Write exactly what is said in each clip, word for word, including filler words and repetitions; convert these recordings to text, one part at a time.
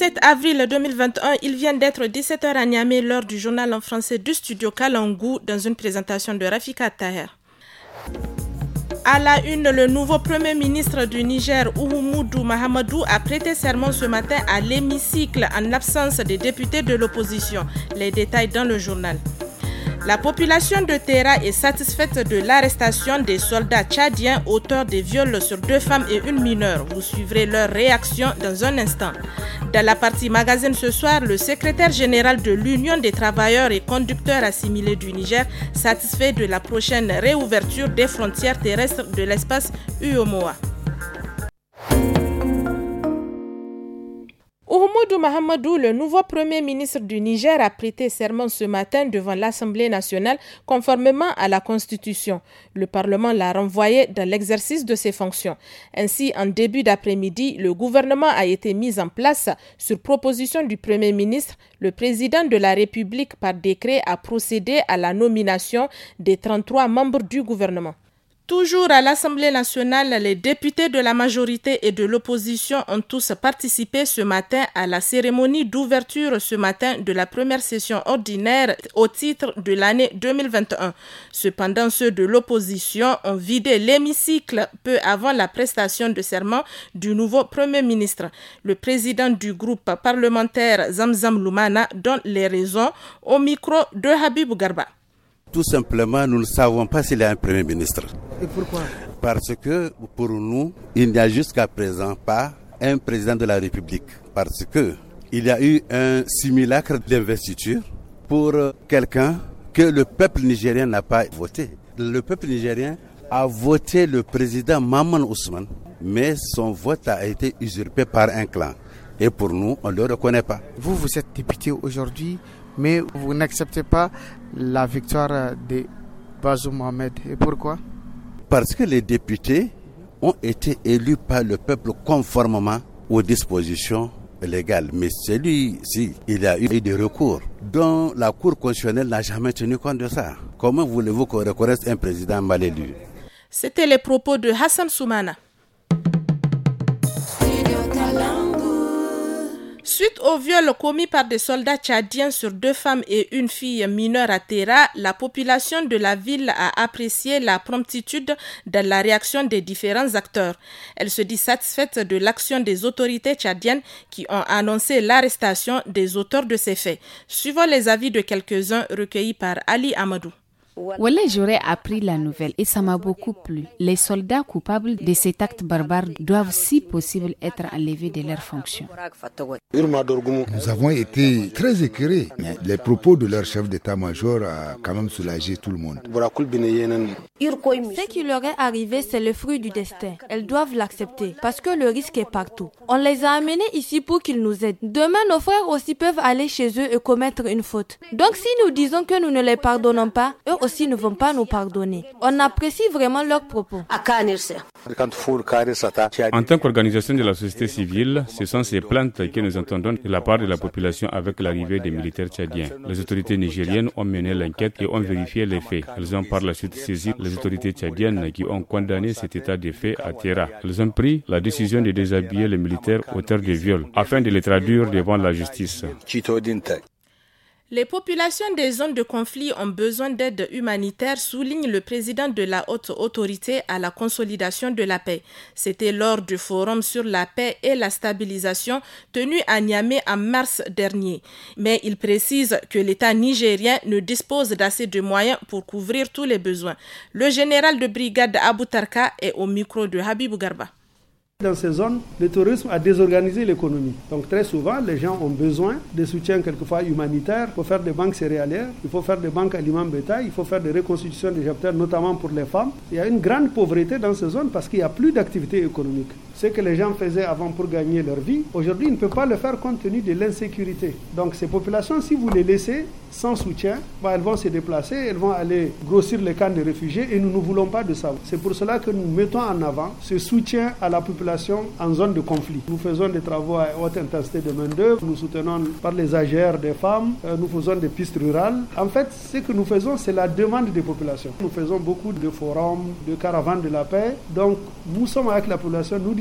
dix-sept avril deux mille vingt et un, il vient d'être dix-sept heures à Niamey, l'heure du journal en français du studio Kalangou dans une présentation de Rafika Taher. À la une, le nouveau Premier ministre du Niger, Oumoudou Mahamadou, a prêté serment ce matin à l'hémicycle en absence des députés de l'opposition. Les détails dans le journal. La population de Terra est satisfaite de l'arrestation des soldats tchadiens auteurs des viols sur deux femmes et une mineure. Vous suivrez leur réaction dans un instant. Dans la partie magazine ce soir, le secrétaire général de l'Union des travailleurs et conducteurs assimilés du Niger satisfait de la prochaine réouverture des frontières terrestres de l'espace U O M O A. Oumoudou Mahamadou, le nouveau Premier ministre du Niger, a prêté serment ce matin devant l'Assemblée nationale conformément à la Constitution. Le Parlement l'a renvoyé dans l'exercice de ses fonctions. Ainsi, en début d'après-midi, le gouvernement a été mis en place sur proposition du Premier ministre. Le président de la République, par décret, a procédé à la nomination des trente-trois membres du gouvernement. Toujours à l'Assemblée nationale, les députés de la majorité et de l'opposition ont tous participé ce matin à la cérémonie d'ouverture ce matin de la première session ordinaire au titre de l'année deux mille vingt et un. Cependant, ceux de l'opposition ont vidé l'hémicycle peu avant la prestation de serment du nouveau Premier ministre. Le président du groupe parlementaire Zamzam Loumana donne les raisons au micro de Habibou Garba. Tout simplement, nous ne savons pas s'il y a un Premier ministre. Et pourquoi ? Parce que pour nous, il n'y a jusqu'à présent pas un président de la République. Parce que il y a eu un simulacre d'investiture pour quelqu'un que le peuple nigérien n'a pas voté. Le peuple nigérien a voté le président Maman Ousmane, mais son vote a été usurpé par un clan. Et pour nous, on ne le reconnaît pas. Vous, vous êtes député aujourd'hui, mais vous n'acceptez pas la victoire de Bazoum Mohamed. Et pourquoi ? Parce que les députés ont été élus par le peuple conformément aux dispositions légales. Mais celui-ci, il y a eu des recours dont la Cour constitutionnelle n'a jamais tenu compte de ça. Comment voulez-vous qu'on reconnaisse un président mal élu ? C'était les propos de Hassan Soumana. Suite au viol commis par des soldats tchadiens sur deux femmes et une fille mineure à Terra, la population de la ville a apprécié la promptitude dans la réaction des différents acteurs. Elle se dit satisfaite de l'action des autorités tchadiennes qui ont annoncé l'arrestation des auteurs de ces faits. Suivant les avis de quelques-uns recueillis par Ali Amadou. Voilà, j'aurais appris la nouvelle et ça m'a beaucoup plu. Les soldats coupables de cet acte barbare doivent, si possible, être enlevés de leurs fonctions. Nous avons été très écœurés, mais les propos de leur chef d'état-major ont quand même soulagé tout le monde. Ce qui leur est arrivé, c'est le fruit du destin. Elles doivent l'accepter parce que le risque est partout. On les a amenés ici pour qu'ils nous aident. Demain, nos frères aussi peuvent aller chez eux et commettre une faute. Donc si nous disons que nous ne les pardonnons pas, eux aussi ne vont pas nous pardonner. On apprécie vraiment leurs propos. En tant qu'organisation de la société civile, ce sont ces plaintes que nous entendons de la part de la population avec l'arrivée des militaires tchadiens. Les autorités nigériennes ont mené l'enquête et ont vérifié les faits. Elles ont par la suite saisi les autorités tchadiennes qui ont condamné cet état de fait à Terra. Elles ont pris la décision de déshabiller les militaires auteurs de viols afin de les traduire devant la justice. Les populations des zones de conflit ont besoin d'aide humanitaire, souligne le président de la haute autorité à la consolidation de la paix. C'était lors du forum sur la paix et la stabilisation tenu à Niamey en mars dernier. Mais il précise que l'État nigérien ne dispose d'assez de moyens pour couvrir tous les besoins. Le général de brigade Abou Tarka est au micro de Habibou Garba. Dans ces zones, le terrorisme a désorganisé l'économie. Donc très souvent, les gens ont besoin de soutien quelquefois humanitaire. Il faut faire des banques céréalières, il faut faire des banques aliments bétail, il faut faire des reconstitutions des chapters, notamment pour les femmes. Il y a une grande pauvreté dans ces zones parce qu'il n'y a plus d'activité économique. Ce que les gens faisaient avant pour gagner leur vie, aujourd'hui, ils ne peuvent pas le faire compte tenu de l'insécurité. Donc ces populations, si vous les laissez sans soutien, bah, elles vont se déplacer, elles vont aller grossir les camps de réfugiés et nous ne voulons pas de ça. C'est pour cela que nous mettons en avant ce soutien à la population en zone de conflit. Nous faisons des travaux à haute intensité de main-d'œuvre, nous soutenons par les A G R des femmes, nous faisons des pistes rurales. En fait, ce que nous faisons, c'est la demande des populations. Nous faisons beaucoup de forums, de caravanes de la paix. Donc, nous sommes avec la population, nous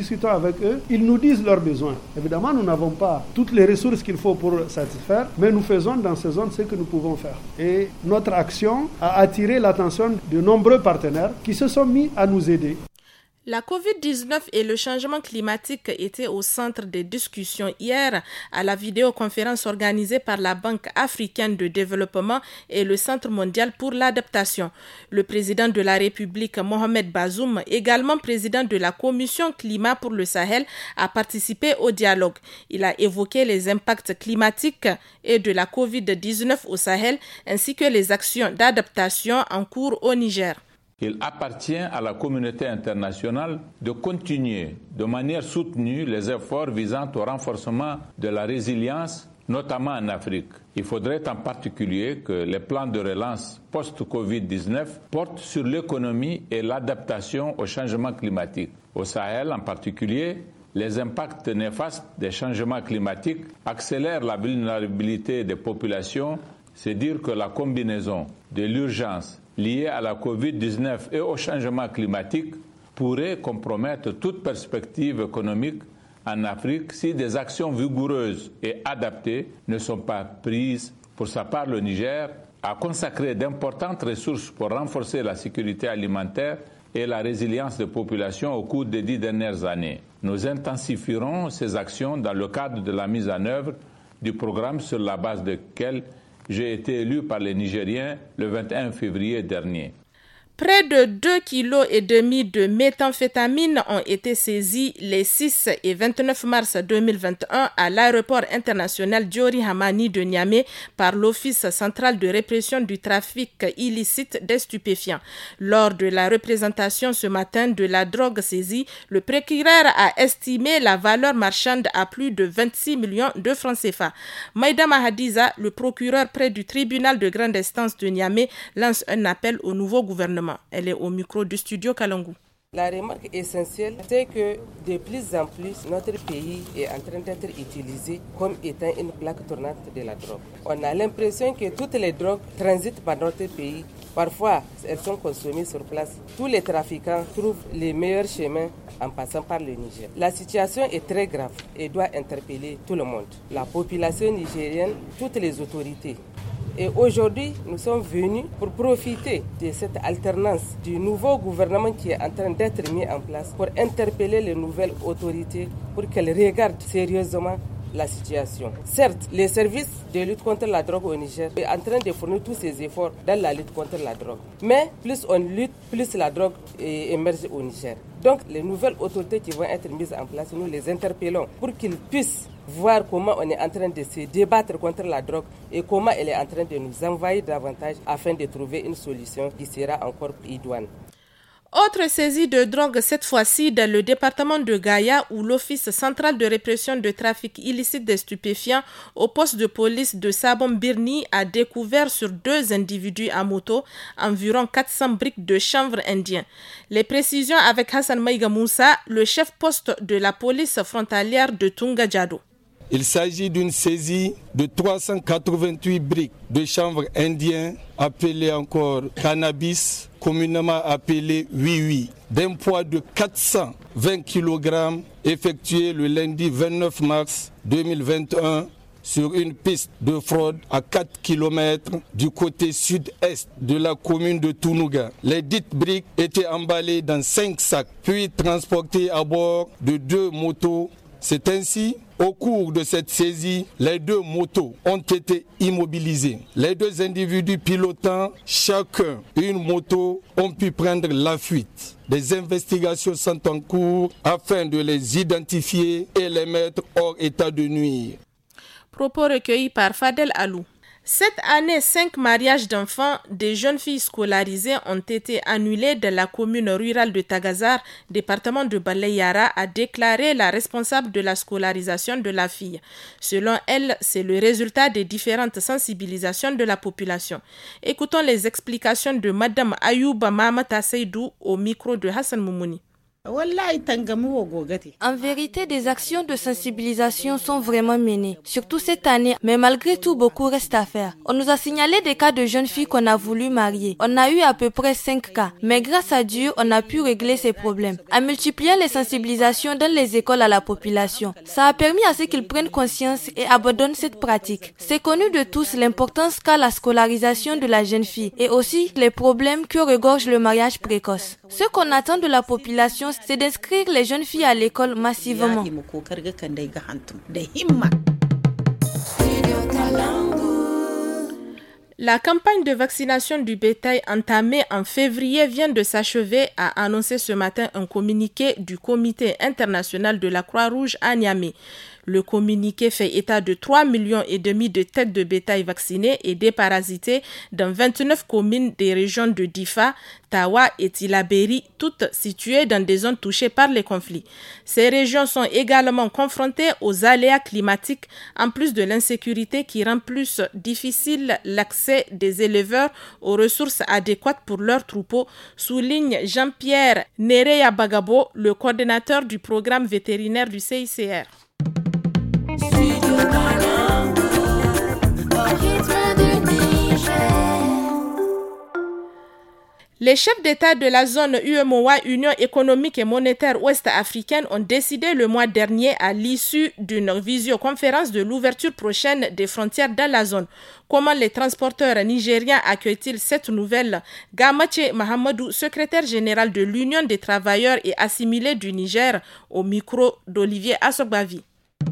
discutons avec eux, ils nous disent leurs besoins. Évidemment, nous n'avons pas toutes les ressources qu'il faut pour satisfaire, mais nous faisons dans ces zones ce que nous pouvons faire. Et notre action a attiré l'attention de nombreux partenaires qui se sont mis à nous aider. La covid dix-neuf et le changement climatique étaient au centre des discussions hier à la vidéoconférence organisée par la Banque africaine de développement et le Centre mondial pour l'adaptation. Le président de la République, Mohamed Bazoum, également président de la Commission climat pour le Sahel, a participé au dialogue. Il a évoqué les impacts climatiques et de la covid dix-neuf au Sahel ainsi que les actions d'adaptation en cours au Niger. Il appartient à la communauté internationale de continuer de manière soutenue les efforts visant au renforcement de la résilience, notamment en Afrique. Il faudrait en particulier que les plans de relance post-covid dix-neuf portent sur l'économie et l'adaptation au changement climatique. Au Sahel en particulier, les impacts néfastes des changements climatiques accélèrent la vulnérabilité des populations. C'est dire que la combinaison de l'urgence liée à la covid dix-neuf et au changement climatique pourrait compromettre toute perspective économique en Afrique si des actions vigoureuses et adaptées ne sont pas prises. Pour sa part, le Niger a consacré d'importantes ressources pour renforcer la sécurité alimentaire et la résilience des populations au cours des dix dernières années. Nous intensifierons ces actions dans le cadre de la mise en œuvre du programme sur la base duquel j'ai été élu par les Nigériens le vingt et un février dernier. Près de deux virgule cinq kilos de méthamphétamine ont été saisis les six et vingt-neuf mars deux mille vingt et un à l'aéroport international Diori Hamani de Niamey par l'Office central de répression du trafic illicite des stupéfiants. Lors de la représentation ce matin de la drogue saisie, le procureur a estimé la valeur marchande à plus de vingt-six millions de francs C F A. Maïda Mahadiza, le procureur près du tribunal de grande instance de Niamey, lance un appel au nouveau gouvernement. Elle est au micro du studio Kalangou. La remarque essentielle, c'est que de plus en plus, notre pays est en train d'être utilisé comme étant une plaque tournante de la drogue. On a l'impression que toutes les drogues transitent par notre pays. Parfois, elles sont consommées sur place. Tous les trafiquants trouvent les meilleurs chemins en passant par le Niger. La situation est très grave et doit interpeller tout le monde. La population nigérienne, toutes les autorités. Et aujourd'hui, nous sommes venus pour profiter de cette alternance du nouveau gouvernement qui est en train d'être mis en place pour interpeller les nouvelles autorités pour qu'elles regardent sérieusement la situation. Certes, les services de lutte contre la drogue au Niger sont en train de fournir tous ces efforts dans la lutte contre la drogue. Mais plus on lutte, plus la drogue émerge au Niger. Donc, les nouvelles autorités qui vont être mises en place, nous les interpellons pour qu'ils puissent voir comment on est en train de se débattre contre la drogue et comment elle est en train de nous envahir davantage afin de trouver une solution qui sera encore idoine. Autre saisie de drogue, cette fois-ci dans le département de Gaïa, où l'Office central de répression de trafic illicite des stupéfiants au poste de police de Sabon-Birni a découvert sur deux individus à moto environ quatre cents briques de chanvre indien. Les précisions avec Hassan Maïga Moussa, le chef poste de la police frontalière de Tunga-Djado. Il s'agit d'une saisie de trois cent quatre-vingt-huit briques de chanvre indien, appelé encore cannabis, communément appelé oui-oui, d'un poids de quatre cent vingt kilogrammes, effectué le lundi vingt-neuf mars deux mille vingt et un sur une piste de fraude à quatre kilomètres du côté sud-est de la commune de Tounuga. Les dites briques étaient emballées dans cinq sacs, puis transportées à bord de deux motos. C'est ainsi, au cours de cette saisie, les deux motos ont été immobilisées. Les deux individus pilotant chacun une moto ont pu prendre la fuite. Des investigations sont en cours afin de les identifier et les mettre hors état de nuire. Propos recueillis par Fadel Alou. Cette année, cinq mariages d'enfants des jeunes filles scolarisées ont été annulés dans la commune rurale de Tagazar, département de Baleyara, a déclaré la responsable de la scolarisation de la fille. Selon elle, c'est le résultat des différentes sensibilisations de la population. Écoutons les explications de Madame Ayouba Mamata Seydou au micro de Hassan Moumouni. En vérité, des actions de sensibilisation sont vraiment menées, surtout cette année, mais malgré tout, beaucoup reste à faire. On nous a signalé des cas de jeunes filles qu'on a voulu marier. On a eu à peu près cinq cas, mais grâce à Dieu, on a pu régler ces problèmes. En multipliant les sensibilisations dans les écoles à la population, ça a permis à ceux qu'ils prennent conscience et abandonnent cette pratique. C'est connu de tous l'importance qu'a la scolarisation de la jeune fille et aussi les problèmes que regorge le mariage précoce. Ce qu'on attend de la population, c'est d'inscrire les jeunes filles à l'école massivement. La campagne de vaccination du bétail entamée en février vient de s'achever, a annoncé ce matin un communiqué du Comité international de la Croix-Rouge à Niamey. Le communiqué fait état de trois millions et demi de têtes de bétail vaccinées et déparasitées dans vingt-neuf communes des régions de Difa, Tawa et Tillabéri, toutes situées dans des zones touchées par les conflits. Ces régions sont également confrontées aux aléas climatiques, en plus de l'insécurité qui rend plus difficile l'accès des éleveurs aux ressources adéquates pour leurs troupeaux, souligne Jean-Pierre Nereya Bagabo, le coordinateur du programme vétérinaire du C I C R. Les chefs d'État de la zone U M O A, Union économique et monétaire ouest-africaine, ont décidé le mois dernier, à l'issue d'une visioconférence, de l'ouverture prochaine des frontières dans la zone. Comment les transporteurs nigériens accueillent-ils cette nouvelle? Gamache Mahamadou, secrétaire général de l'Union des travailleurs et assimilés du Niger, au micro d'Olivier Asogbavi.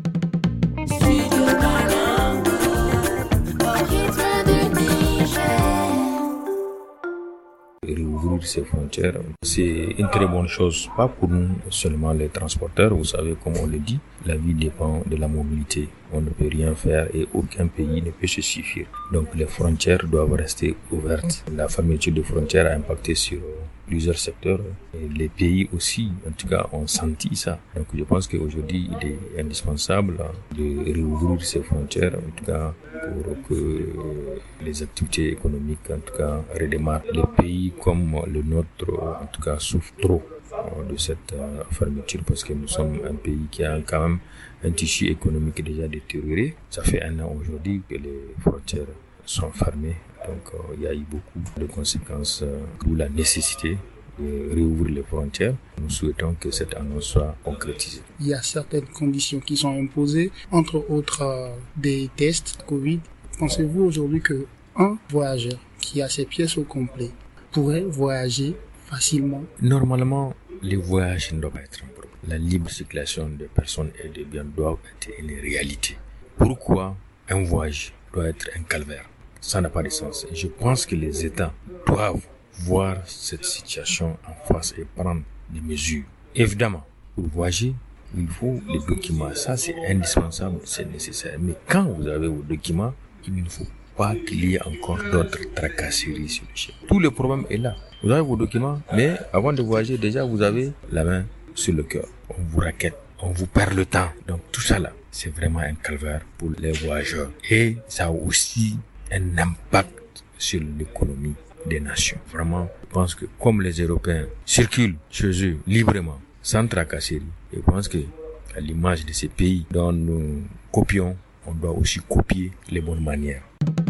Réouvrir ces frontières, c'est une très bonne chose, pas pour nous seulement les transporteurs. Vous savez, comme on le dit, la vie dépend de la mobilité. On ne peut rien faire et aucun pays ne peut se suffire. Donc les frontières doivent rester ouvertes. La fermeture des frontières a impacté sur plusieurs secteurs. Et les pays aussi, en tout cas, ont senti ça. Donc je pense qu'aujourd'hui, il est indispensable de réouvrir ces frontières, en tout cas pour que les activités économiques, en tout cas, redémarrent. Les pays comme le nôtre, en tout cas, souffrent trop de cette fermeture parce que nous sommes un pays qui a quand même un tissu économique déjà détérioré. Ça fait un an aujourd'hui que les frontières sont fermées. Donc euh, il y a eu beaucoup de conséquences, euh, d'où la nécessité de réouvrir les frontières. Nous souhaitons que cette annonce soit concrétisée. Il y a certaines conditions qui sont imposées, entre autres euh, des tests Covid. Pensez-vous aujourd'hui qu'un voyageur qui a ses pièces au complet pourrait voyager facilement? Normalement, les voyages ne doivent pas être un problème. La libre circulation des personnes et des biens doit être une réalité. Pourquoi un voyage doit être un calvaire? Ça n'a pas de sens. Je pense que les États doivent voir cette situation en face et prendre des mesures. Évidemment, pour voyager, il faut les documents. Ça, c'est indispensable, c'est nécessaire. Mais quand vous avez vos documents, il ne faut pas qu'il y ait encore d'autres tracasseries sur le chemin. Tout le problème est là. Vous avez vos documents, mais avant de voyager, déjà, vous avez la main sur le cœur. On vous raquette, on vous perd le temps. Donc, tout ça là, c'est vraiment un calvaire pour les voyageurs. Et ça a aussi un impact sur l'économie des nations. Vraiment, je pense que comme les Européens circulent chez eux librement, sans tracasserie, je pense que à l'image de ces pays dont nous copions, on doit aussi copier les bonnes manières.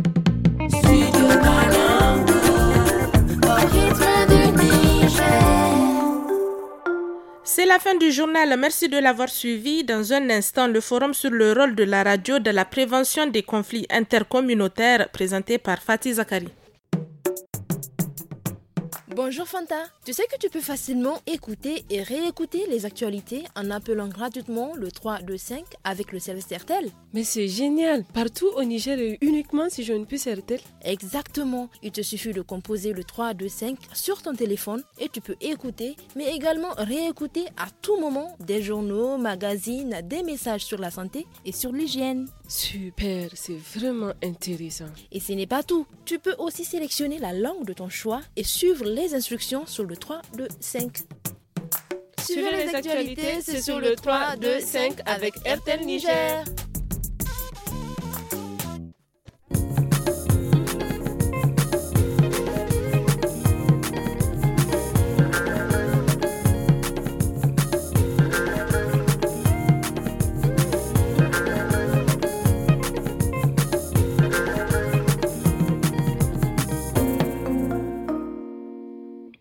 C'est la fin du journal. Merci de l'avoir suivi. Dans un instant, le forum sur le rôle de la radio dans la prévention des conflits intercommunautaires présenté par Fatih Zakari. Bonjour Fanta, tu sais que tu peux facilement écouter et réécouter les actualités en appelant gratuitement le trois deux cinq avec le service R T L. Mais c'est génial, partout au Niger et uniquement si je ne puisse R T L. Exactement, il te suffit de composer le trois deux cinq sur ton téléphone et tu peux écouter, mais également réécouter à tout moment des journaux, magazines, des messages sur la santé et sur l'hygiène. Super, c'est vraiment intéressant. Et ce n'est pas tout, tu peux aussi sélectionner la langue de ton choix et suivre les instructions sur le trois deux cinq. Suivez les actualités, c'est sur le trois deux cinq avec R T L Niger.